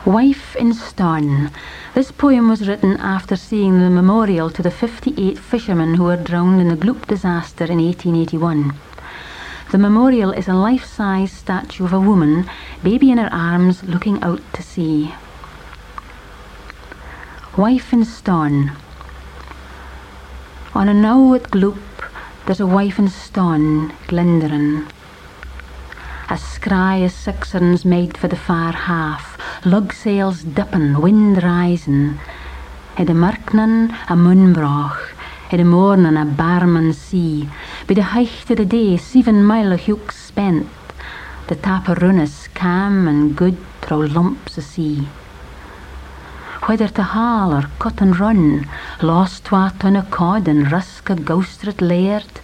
Wife in Starn. This poem was written after seeing the memorial to the 58 fishermen who were drowned in the Gloop disaster in 1881. The memorial is a life-size statue of a woman, baby in her arms, looking out to sea. Wife in Starn. On a knowe at Gloop, there's a wife in Starn, Glenderrin. A scry as sixerns made for the far half, lug sails dippin', wind risin'. I' the mirknin a moonbrach, I' the mornin a barman sea. By the height of the day 7 mile of hook spent, the tap of runnis calm and good through lumps of sea. Whether to haul or cut and run, lost twa ton of cod and risk a goustret laird.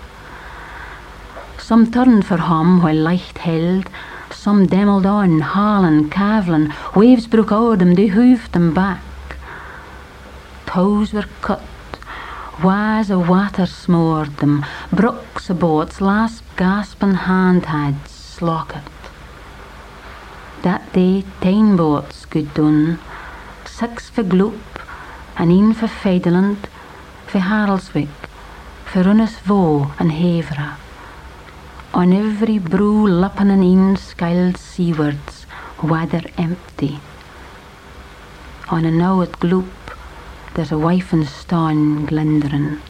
Some turned for home while light held, some demmelled on, hauling, cavelling, waves broke o'er them, they hooved them back. Tows were cut, wa's of water smored them, brooks of boats, last gasping hand had slockit. That day 10 boats good done, 6 for Gloop, and 1 for Feideland, for Haraldswick, for Runnisvoe and Havre. On every brew lippin' and 1 skyled seawards, water empty. On a knowe at Gloop, there's a wife in Starn, Glenderrin.